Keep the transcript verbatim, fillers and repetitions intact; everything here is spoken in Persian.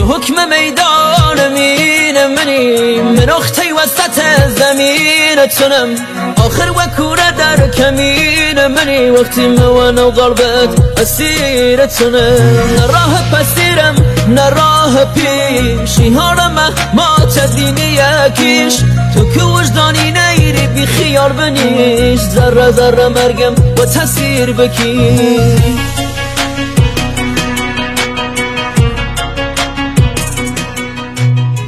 حکم میدان مین منی، من نقطه وسط زمین تنم، آخر و کوره در کمین منی، وقتی من و قلبت اسیر تنم. نه راه پسیرم نه راه پیشی، حالم ما تدینی یکیش، تو که وجدانی نیری بی خیال بنیش، ذره ذره مرگم و تاثیر بکی.